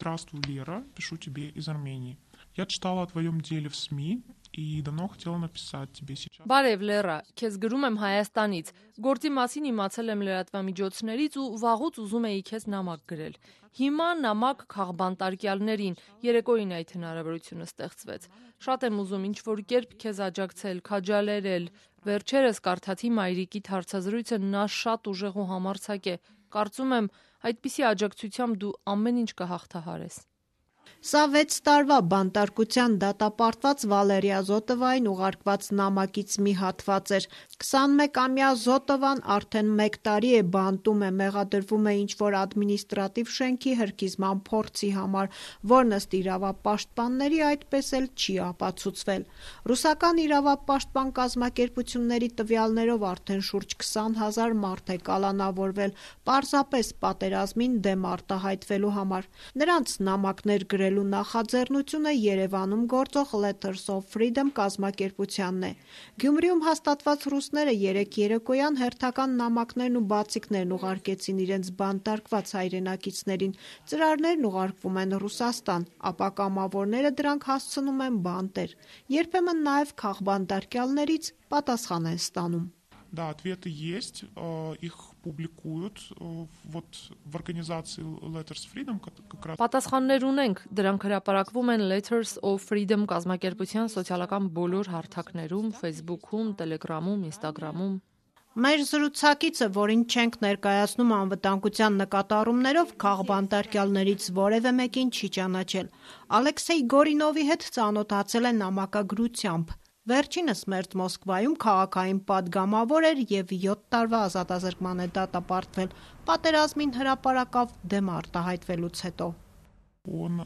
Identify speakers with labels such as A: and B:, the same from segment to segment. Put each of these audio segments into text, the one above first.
A: Здравствуй, Лера, пишу тебе из Армении. Я читала о твоем деле в СМИ и давно хотела написать тебе сейчас.
B: Բարև Լերա, քեզ գրում եմ Հայաստանից։ Գործի մասին իմացել եմ լրատվամիջոցներից ու վաղուց ուզում էի քեզ նամակ գրել։ Հիմա նամակ քաղբանտարկյալներին, երեկոյին այդ հնարավորությունը ստեղծվեց։ Շատ եմ ուզում ինչ-որ կերպ քեզ աջակցել, քաջալերել։ Վերջերս կարդացի մայրիկիդ հարցազրույցը, նա շատ ուժեղ ու համարձակ է։ Կարծում եմ, այդպիսի աջակցությամբ դու ամեն ինչ կհաղթահարես։
C: Սա 6 տարվա բանտարկության դատապարտված Վալերիա Զոտովային ուղարկված նամակից մի հատված էր։ 21-ամյա Զոտովան արդեն 1 տարի է բանտում է, մեղադրվում է ինչ-որ ադմինիստրատիվ շենքի հրկիզման փորձի համար, որն ըստ իրավապաշտպանների այդպես էլ չի ապացուցվել։ Ռուսական իրավապաշտպան կազմակերպությունների տվյալներով արդեն շուրջ 20,000 մարդ է կալանավորվել, պարզապես պատերազմին դեմ արտահայտվելու համար։ Նրանց նամակներ գրելու նախաձեռնությունը Երևանում գործող Letters of Freedom կազմակերպությանն է։ Գյումրիում հաստատված ռուսները երեկ երեկոյան հերթական նամակներն ու բացիկներն ուղարկեցին իրենց բանտարկված հայրենակիցներին։ Ծրարներն уղարկվում են Ռուսաստան, ապա կամավորները дրանք հասցնում են բանտեր։ Երբեմն նաև քաղբանտարկյալներից պատասխան են ստանում։
A: Да, ответы есть, их публикуют вот в организации Letters Freedom как раз.
B: Պատասխաններ ունենք, դրանք հրապարակվում են Letters of Freedom կազմակերպության սոցիալական բոլոր հարթակներում, Facebook-ում, Telegram-ում, Instagram-ում։
C: Մեր զրուցակիցը, որին չենք ներկայացնում անվտանգության նկատառումներով, քաղբանտարկյալներից որևէ մեկին չի ճանաչել։ Ալեքսեյ Գորինովի հետ ծանոթացել է նամակագրությամբ։ Վերջինս մերձ Մոսկվայում քաղաքային պատգամավոր էր և 7 տարվա ազատազրկման է դատապարտվել, պատերազմին հրապարակավ դեմ արտահայտվելուց հետո։
A: Он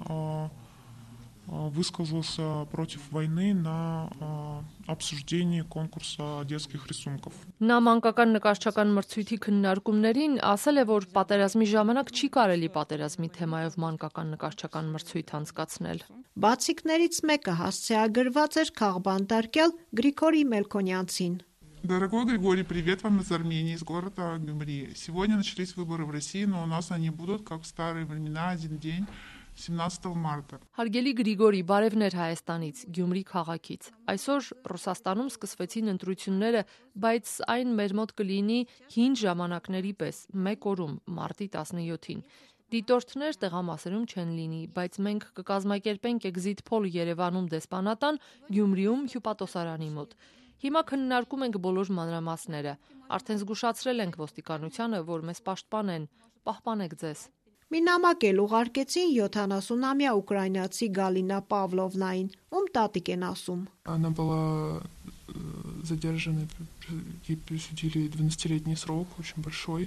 A: высказался против войны на обсуждении конкурса детских рисунков.
B: Նա մանկական նկարչական մրցույթի քննարկումներին ասել է, որ պատերազմի ժամանակ չի կարելի պատերազմի թեմայով մանկական նկարչական մրցույթ անցկացնել։
C: Բացիկներից մեկը հասցեագրված էր քաղբանտարկյալ Գրիգորի Մելքոնյանցին։
D: Дорогой Григорий, привет вам из Армении, из города Гюмри. Сегодня начались выборы в России, но у нас они будут, как в старые времена, один день, 17 марта.
B: Հարգելի Գրիգորի, բարևներ Հայաստանից, Գյումրի քաղաքից։ Այսօր Ռուսաստանում սկսվեցին ընտրությունները, բայց այն մեր մոտ կլինի հին ժամանակների պես, մեկ օրում, մարտի 17-ին։ Դիտորդներ տեղամասերում չեն լինի, բայց մենք կկազմակերպենք էքզիթ փոլ Երևանում դեսպանատան, Գյումրիում հյուպատոսարանի մոտ։ Հիմա քննարկում ենք բոլոր մանրամասները։ Արդեն զգուշացրել ենք ոստիկանությանը, որ մեզ պաշտպանեն, պահպանեք ձեզ։
C: Մի նամակ էլ уղարկեցին 70-ամյա ուկրաինացի Գալինա Պավլովնային, ում տատիկ են ասում։
D: Она была задержана, ей присудили 12-летний срок, очень большой.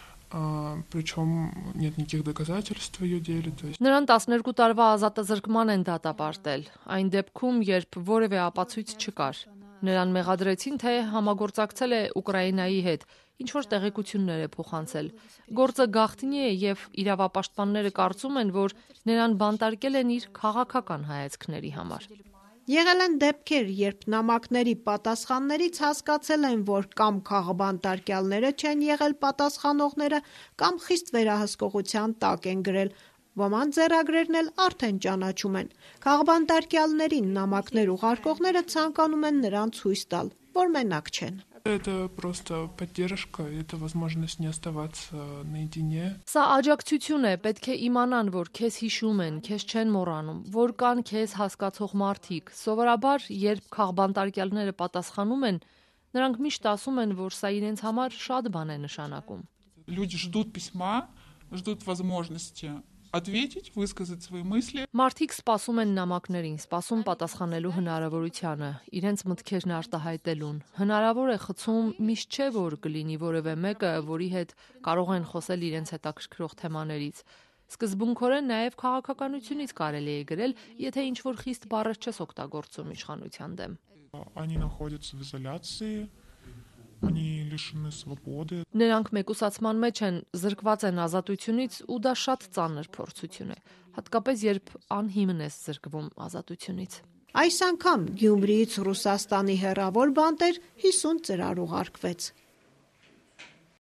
D: Причем нет никаких доказательств в ее деле, то есть
B: Նրան 12 տարվա ազատազրկման են դատապարտել, այն դեպքում, երբ որևէ ապացույց չկար։ Նրան մեղադրեցին, թե համագործակցել է Ուկրաինայի հետ, ինչ որ տեղեկություններ է փոխանցել։ Գործը գաղտնի է եւ իրավապաշտպանները կարծում են, որ նրան բանտարկել են իր քաղաքական հայացքների համար։
C: Եղել են դեպքեր, երբ նամակների պատասխաններից հասկացել են, որ կամ քաղբանտարկյալները չեն եղել պատասխանողները, կամ խիստ վերահսկողության տակ են գրել։ Ոման ձեռագրերն էլ արդեն ճանաչում են։ Քաղբանտարկյալներին նամակներ ուղարկողները ցանկանում են նրանց հույս տալ, որ մենակ չեն։
D: это просто поддержка, это возможность не оставаться наедине.
B: Սա աջակցություն է, պետք է իմանան, որ քեզ հիշում են, քեզ չեն մոռանում, որ կան քեզ հասկացող մարդիկ։ Սովորաբար, երբ քաղբանտարկյալները պատասխանում են, նրանք միշտ ասում են, որ սա իրենց համար շատ բան է նշանակում։
D: Люди ждут письма, ждут возможности ответить, высказать свои мысли.
B: Մարդիկ սպասում են նամակներին, սպասում պատասխանելու հնարավորությանը, իրենց մտքերն արտահայտելուն։ Հնարավոր է խցում միշտ չէ, որ կլինի որևէ մեկը, որի հետ կարող են խոսել իրենց հետաքրքրող թեմաներից։ Սկզբունքորեն նաև քաղաքականությունից կարելի է գրել, եթե ինչ-որ խիստ բառեր չես օգտագործում իշխանության դեմ։
A: Они находятся в изоляции, они лишены свободы.
B: Նրանք մեկուսացման մեջ են, զրկված են ազատությունից ու դա շատ ծանր փորձություն է, հատկապես երբ անհիմն ես զրկվում ազատությունից։
C: Այս անգամ Գյումրիից Ռուսաստանի հեռավոր բանտեր 50 ծրար ուղարկվեց։